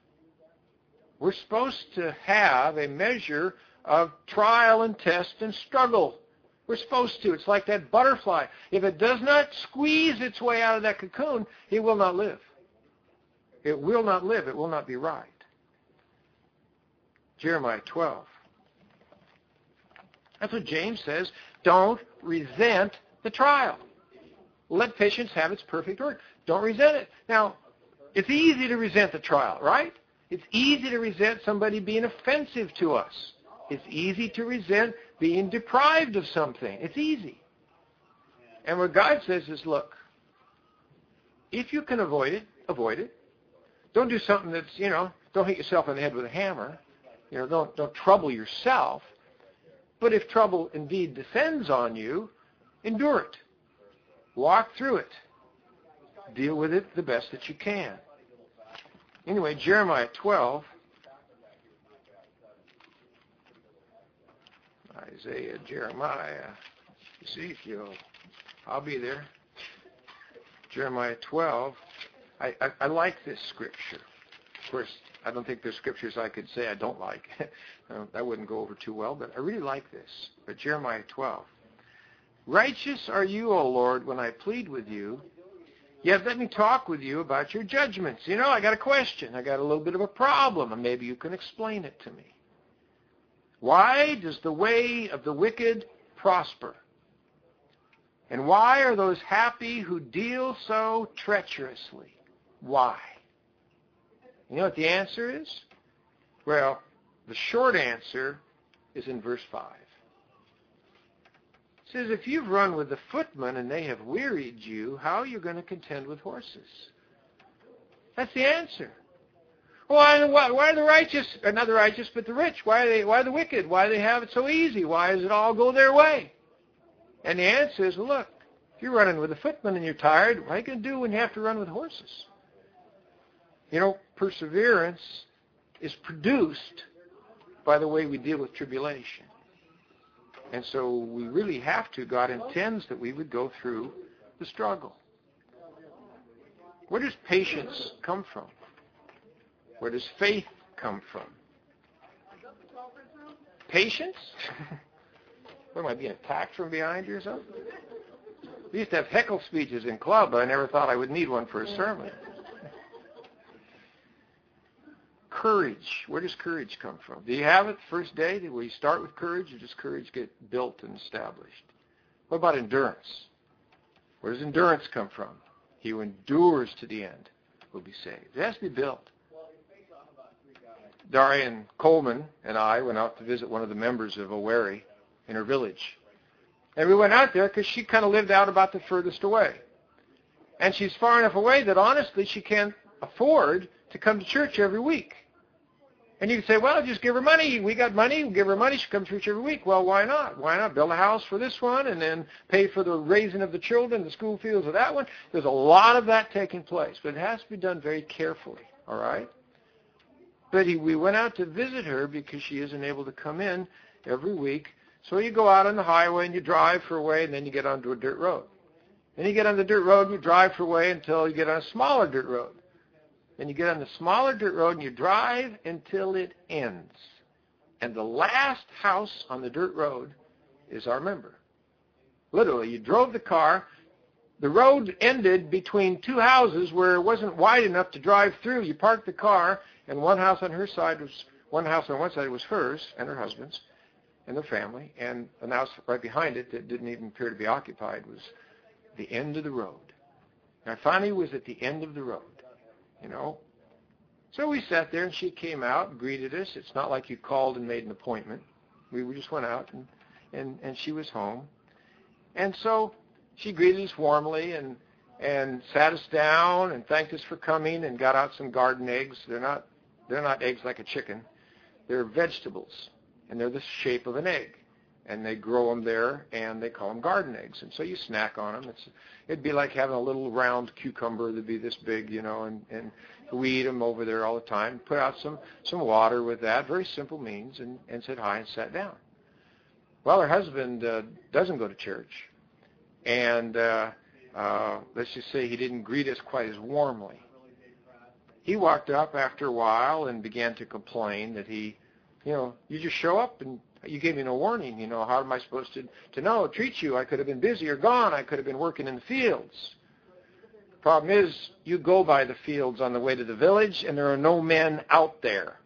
We're supposed to have a measure of trial and test and struggle. We're supposed to. It's like that butterfly. If it does not squeeze its way out of that cocoon, it will not live. It will not live. It will not be right. Jeremiah 12. That's what James says. Don't resent the trial. Let patience have its perfect work. Don't resent it. Now, it's easy to resent the trial, right? It's easy to resent somebody being offensive to us. It's easy to resent being deprived of something. It's easy. And what God says is, look, if you can avoid it, avoid it. Don't do something that's, don't hit yourself in the head with a hammer. Don't trouble yourself. But if trouble indeed descends on you, endure it. Walk through it. Deal with it the best that you can. Anyway, Jeremiah 12, Isaiah, Jeremiah, Ezekiel, I'll be there. Jeremiah 12, I like this scripture. Of course, I don't think there's scriptures I could say I don't like. That wouldn't go over too well, but I really like this. But Jeremiah 12. Righteous are you, O Lord, when I plead with you. Yet let me talk with you about your judgments. I got a question. I got a little bit of a problem, and maybe you can explain it to me. Why does the way of the wicked prosper? And why are those happy who deal so treacherously? Why? You know what the answer is? Well, the short answer is in verse 5. It says, if you've run with the footmen and they have wearied you, how are you going to contend with horses? That's the answer. Why are the righteous, or not the righteous, but the rich? Why are the wicked? Why do they have it so easy? Why does it all go their way? And the answer is, look, if you're running with the footmen and you're tired, what are you going to do when you have to run with horses? Perseverance is produced by the way we deal with tribulation. And so we really have to. God intends that we would go through the struggle. Where does patience come from? Where does faith come from? Patience? What, am I being attacked from behind here or something? We used to have heckle speeches in club, but I never thought I would need one for a sermon. Courage. Where does courage come from? Do you have it the first day? Will you start with courage, or does courage get built and established? What about endurance? Where does endurance come from? He who endures to the end will be saved. It has to be built. Darian Coleman and I went out to visit one of the members of Oweri in her village. And we went out there because she kind of lived out about the furthest away. And she's far enough away that honestly she can't afford to come to church every week. And you can say, well, just give her money. We got money. We'll give her money. She comes to church every week. Well, why not? Why not build a house for this one and then pay for the raising of the children, the school fields of that one? There's a lot of that taking place, but it has to be done very carefully, all right? But we went out to visit her because she isn't able to come in every week. So you go out on the highway and you drive for a way, and then you get onto a dirt road. Then you get on the dirt road and you drive for a way until you get on a smaller dirt road. Then you get on the smaller dirt road and you drive until it ends. And the last house on the dirt road is our member. Literally, you drove the car. The road ended between two houses where it wasn't wide enough to drive through. You parked the car, and one house on one side was hers and her husband's and their family, and the house right behind it that didn't even appear to be occupied was the end of the road. And I finally was at the end of the road, you know. So we sat there, and she came out and greeted us. It's not like you called and made an appointment. We just went out, and she was home. And so she greeted us warmly and sat us down and thanked us for coming and got out some garden eggs. They're not eggs like a chicken. They're vegetables, and they're the shape of an egg. And they grow them there, and they call them garden eggs. And so you snack on them. It'd be like having a little round cucumber that'd be this big, you know, and we eat them over there all the time. Put out some water with that, very simple means, and said hi and sat down. Well, her husband doesn't go to church, and let's just say he didn't greet us quite as warmly. He walked up after a while and began to complain that you just show up and you gave me no warning. You know, how am I supposed to know, treat you? I could have been busy or gone. I could have been working in the fields. The problem is, you go by the fields on the way to the village, and there are no men out there.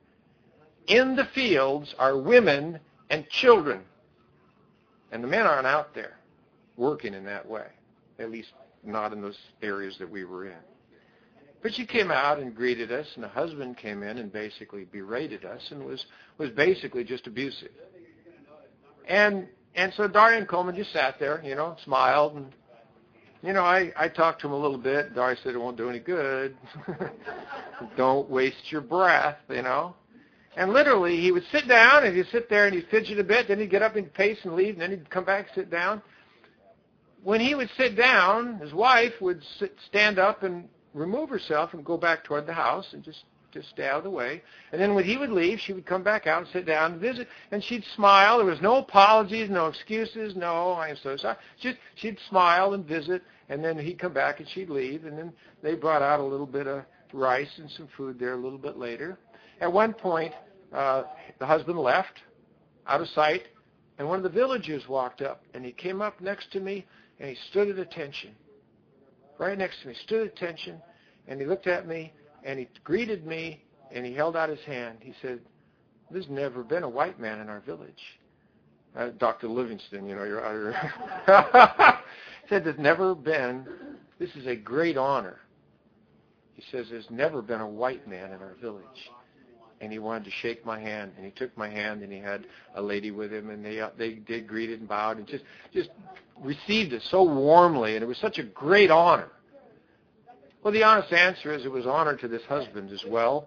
In the fields are women and children, and the men aren't out there working in that way, at least not in those areas that we were in. But she came out and greeted us, and the husband came in and basically berated us and was basically just abusive. And so Darian Coleman just sat there, you know, smiled, and, you know, I talked to him a little bit. Darian said it won't do any good. Don't waste your breath, you know. And literally, he would sit down, and he'd sit there, and he'd fidget a bit, then he'd get up and pace and leave, and then he'd come back, sit down. When he would sit down, his wife would stand up and remove herself and go back toward the house and just stay out of the way. And then when he would leave, she would come back out and sit down and visit, and she'd smile. There was no apologies, no excuses, no, I am so sorry. She'd smile and visit, and then he'd come back and she'd leave, and then they brought out a little bit of rice and some food there a little bit later. At one point, the husband left, out of sight, and one of the villagers walked up, and he came up next to me, and he stood at attention. Right next to me, stood at attention, and he looked at me, and he greeted me, and he held out his hand. He said, "There's never been a white man in our village." Dr. Livingston, you know, you're out here. He said, "There's never been, this is a great honor." He says, "There's never been a white man in our village." And he wanted to shake my hand, and he took my hand, and he had a lady with him, and they did greeted and bowed and just received it so warmly, and it was such a great honor. Well, the honest answer is it was honor to this husband as well,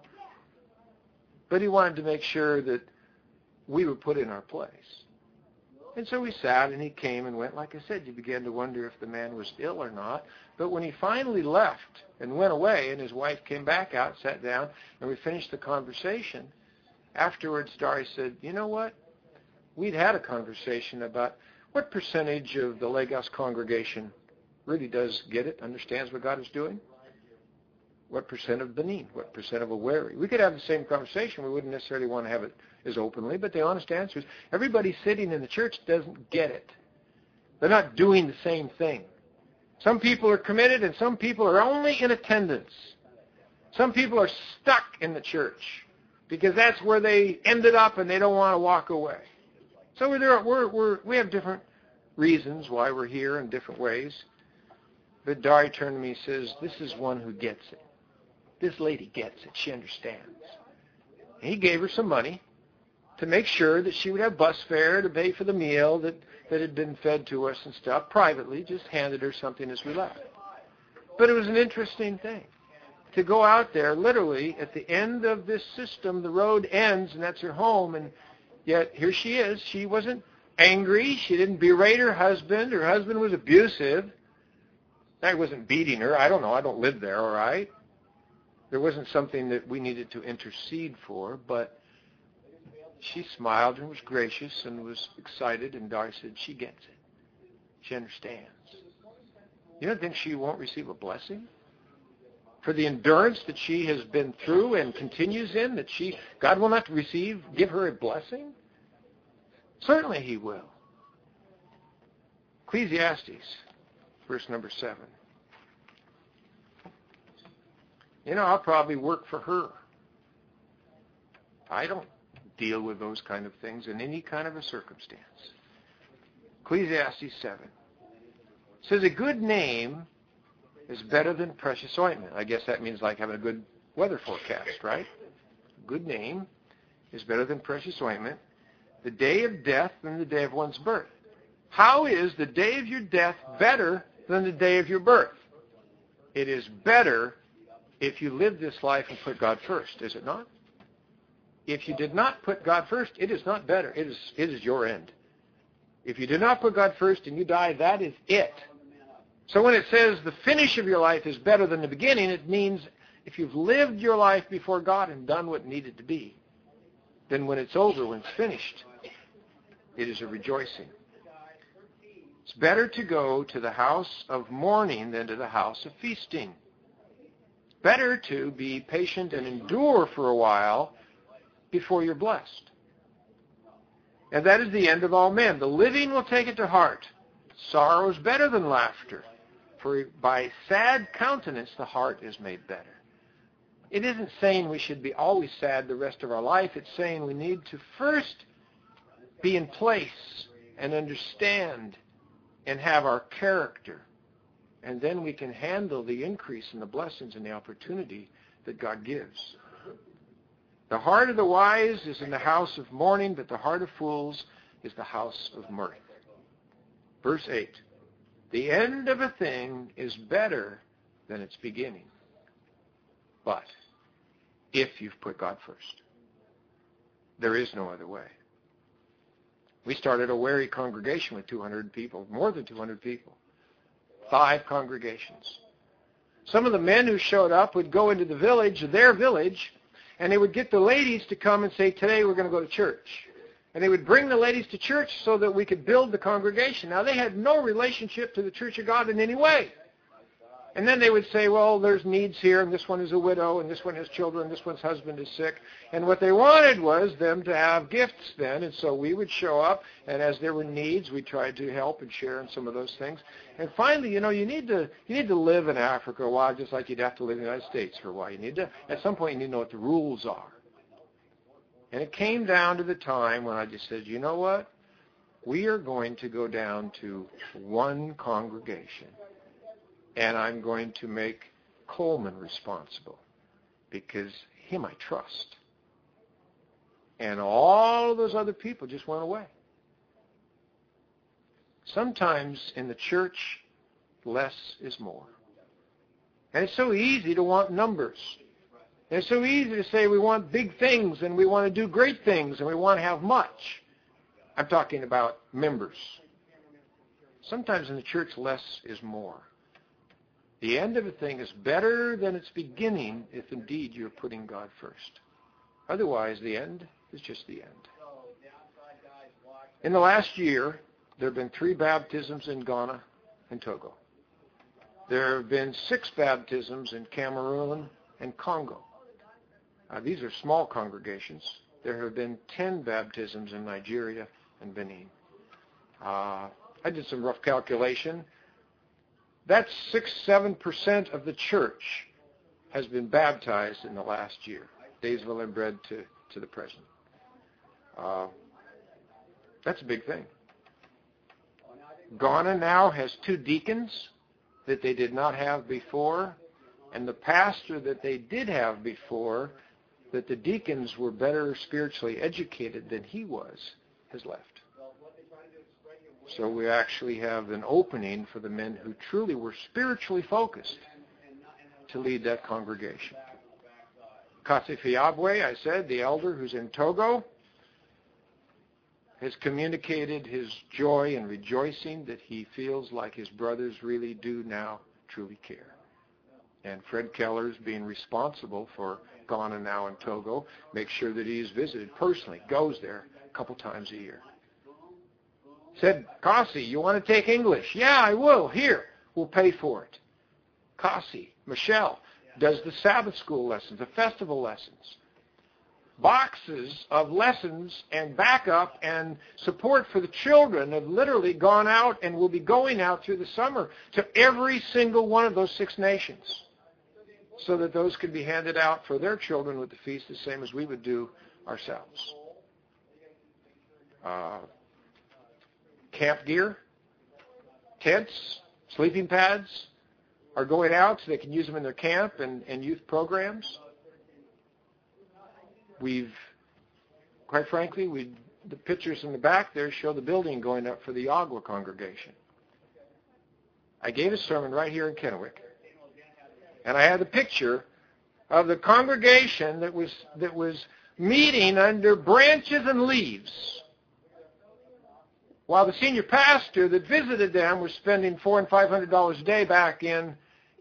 but he wanted to make sure that we were put in our place. And so we sat, and he came and went. Like I said, you began to wonder if the man was ill or not. But when he finally left and went away, and his wife came back out, sat down, and we finished the conversation, afterwards, Dari said, "You know what? We'd had a conversation about what percentage of the Lagos congregation really does get it, understands what God is doing. What percent of Benin? What percent of Awari? We could have the same conversation. We wouldn't necessarily want to have it as openly, but the honest answer is everybody sitting in the church doesn't get it. They're not doing the same thing. Some people are committed and some people are only in attendance. Some people are stuck in the church because that's where they ended up and they don't want to walk away. So we have different reasons why we're here in different ways. But Dari turned to me and says, this is one who gets it. This lady gets it. She understands. And he gave her some money to make sure that she would have bus fare to pay for the meal that had been fed to us and stuff privately, just handed her something as we left. But it was an interesting thing to go out there, literally, at the end of this system, the road ends, and that's her home, and yet here she is. She wasn't angry. She didn't berate her husband. Her husband was abusive. I wasn't beating her. I don't know. I don't live there, all right? There wasn't something that we needed to intercede for, but she smiled and was gracious and was excited, and Dari said, she gets it. She understands. You don't think she won't receive a blessing? For the endurance that she has been through and continues in, that God will not give her a blessing? Certainly he will. Ecclesiastes, verse number 7. I'll probably work for her. I don't deal with those kind of things in any kind of a circumstance. Ecclesiastes 7 says a good name is better than precious ointment. I guess that means like having a good weather forecast, right? Good name is better than precious ointment. The day of death than the day of one's birth. How is the day of your death better than the day of your birth? It is better if you live this life and put God first, is it not? If you did not put God first, it is not better. It is your end. If you do not put God first and you die, that is it. So when it says the finish of your life is better than the beginning, it means if you've lived your life before God and done what needed to be, then when it's over, when it's finished, it is a rejoicing. It's better to go to the house of mourning than to the house of feasting. Better to be patient and endure for a while before you're blessed. And that is the end of all men. The living will take it to heart. Sorrow is better than laughter, for by sad countenance the heart is made better. It isn't saying we should be always sad the rest of our life. It's saying we need to first be in place and understand and have our character. And then we can handle the increase in the blessings and the opportunity that God gives. The heart of the wise is in the house of mourning, but the heart of fools is the house of mirth. Verse 8. The end of a thing is better than its beginning. But if you've put God first, there is no other way. We started a Awari congregation with 200 people, more than 200 people. 5 congregations. Some of the men who showed up would go into the village, their village, and they would get the ladies to come and say, today we're going to go to church. And they would bring the ladies to church so that we could build the congregation. Now, they had no relationship to the Church of God in any way. And then they would say, well, there's needs here, and this one is a widow, and this one has children, and this one's husband is sick. And what they wanted was them to have gifts then, and so we would show up, and as there were needs, we tried to help and share in some of those things. And finally, you need to live in Africa a while, just like you'd have to live in the United States for a while. At some point, you need to know what the rules are. And it came down to the time when I just said, you know what? We are going to go down to one congregation. And I'm going to make Coleman responsible because him I trust. And all of those other people just went away. Sometimes in the church, less is more. And it's so easy to want numbers. And it's so easy to say we want big things and we want to do great things and we want to have much. I'm talking about members. Sometimes in the church, less is more. The end of a thing is better than its beginning if indeed you're putting God first. Otherwise, the end is just the end. In the last year, there have been 3 baptisms in Ghana and Togo. There have been 6 baptisms in Cameroon and Congo. These are small congregations. There have been 10 baptisms in Nigeria and Benin. I did some rough calculation. That's 6-7% of the church has been baptized in the last year, days of unleavened bread to the present. That's a big thing. Ghana now has 2 deacons that they did not have before, and the pastor that they did have before, that the deacons were better spiritually educated than he was, has left. So we actually have an opening for the men who truly were spiritually focused to lead that congregation. Kasi Fiabwe, I said, the elder who's in Togo, has communicated his joy and rejoicing that he feels like his brothers really do now truly care. And Fred Keller's being responsible for Ghana now and Togo, makes sure that he's visited personally, goes there a couple times a year. Said, Kasi, you want to take English? Yeah, I will. Here, we'll pay for it. Kasi, Michelle, does the Sabbath school lessons, the festival lessons. Boxes of lessons and backup and support for the children have literally gone out and will be going out through the summer to every single one of those 6 nations so that those can be handed out for their children with the feast the same as we would do ourselves. Camp gear, tents, sleeping pads are going out so they can use them in their camp and youth programs. We've, quite frankly, the pictures in the back there show the building going up for the Agua congregation. I gave a sermon right here in Kennewick, and I had a picture of the congregation that was meeting under branches and leaves, while the senior pastor that visited them was spending $400 and $500 a day back in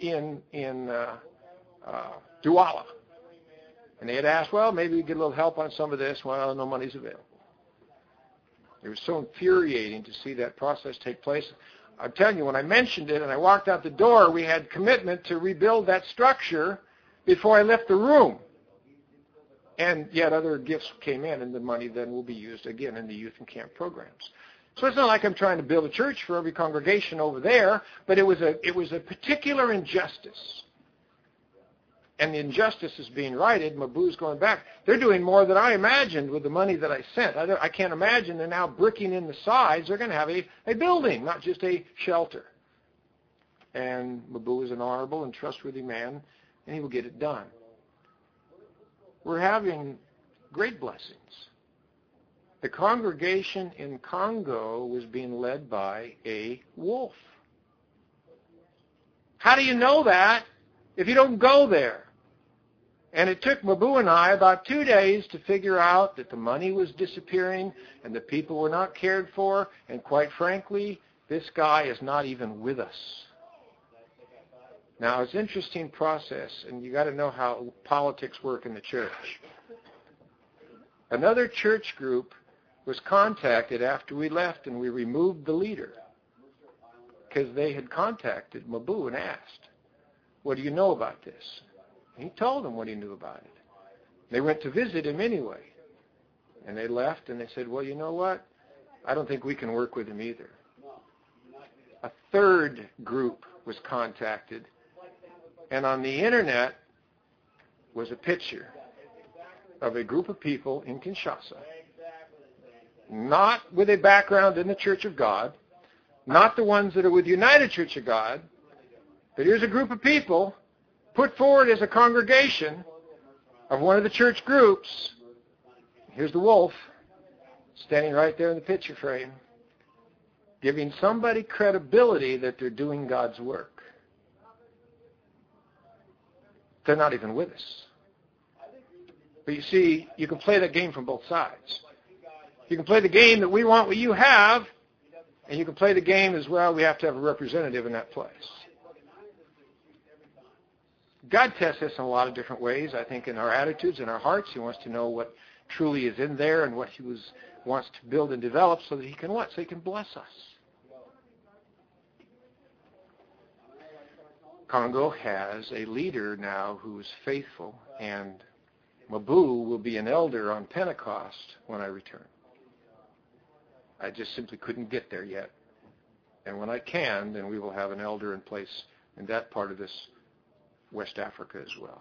Douala. And they had asked, well, maybe we get a little help on some of this. Well, no money's available. It was so infuriating to see that process take place. I'm telling you, when I mentioned it and I walked out the door, we had commitment to rebuild that structure before I left the room. And yet other gifts came in, and the money then will be used again in the youth and camp programs. So it's not like I'm trying to build a church for every congregation over there, but it was a particular injustice. And the injustice is being righted. Mabu's going back. They're doing more than I imagined with the money that I sent. I can't imagine they're now bricking in the sides. They're going to have a building, not just a shelter. And Mabu is an honorable and trustworthy man, and he will get it done. We're having great blessings. The congregation in Congo was being led by a wolf. How do you know that if you don't go there? And it took Mabu and I about 2 days to figure out that the money was disappearing and the people were not cared for. And quite frankly, this guy is not even with us. Now, it's an interesting process, and you got to know how politics work in the church. Another church group was contacted after we left, and we removed the leader because they had contacted Mabu and asked, what do you know about this? He told them what he knew about it. They went to visit him anyway. And they left, and they said, well, you know what? I don't think we can work with him either. A third group was contacted, and on the Internet was a picture of a group of people in Kinshasa, not with a background in the Church of God, not the ones that are with United Church of God, but here's a group of people put forward as a congregation of one of the church groups. Here's the wolf standing right there in the picture frame, giving somebody credibility that they're doing God's work. They're not even with us. But you see, you can play that game from both sides. You can play the game that we want what you have, and you can play the game as well, we have to have a representative in that place. God tests us in a lot of different ways. I think in our attitudes, in our hearts, He wants to know what truly is in there and what He wants to build and develop so that He can what? So He can bless us. Congo has a leader now who is faithful, and Mabu will be an elder on Pentecost when I return. I just simply couldn't get there yet. And when I can, then we will have an elder in place in that part of this West Africa as well.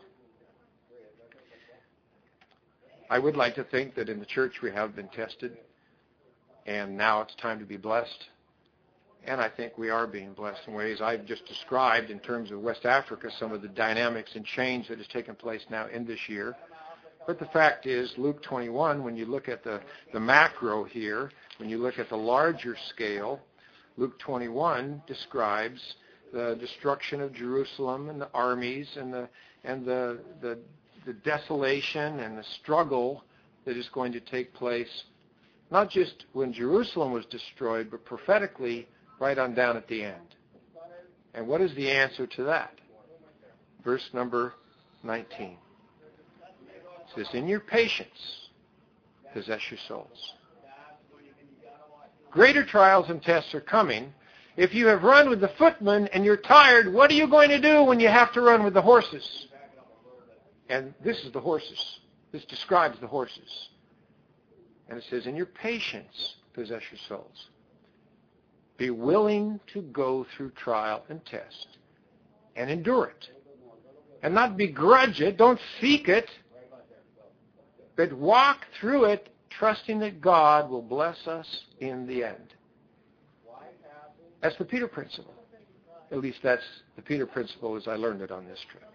I would like to think that in the church we have been tested, and now it's time to be blessed. And I think we are being blessed in ways I've just described in terms of West Africa, some of the dynamics and change that has taken place now in this year. But the fact is, Luke 21, when you look at the macro here, when you look at the larger scale, Luke 21 describes the destruction of Jerusalem and the armies and the desolation and the struggle that is going to take place, not just when Jerusalem was destroyed, but prophetically right on down at the end. And what is the answer to that? Verse number 19. It says, in your patience, possess your souls. Greater trials and tests are coming. If you have run with the footmen and you're tired, what are you going to do when you have to run with the horses? And this is the horses. This describes the horses. And it says, in your patience, possess your souls. Be willing to go through trial and test and endure it. And not begrudge it. Don't seek it. But walk through it, trusting that God will bless us in the end. That's the Peter principle. At least that's the Peter principle as I learned it on this trip.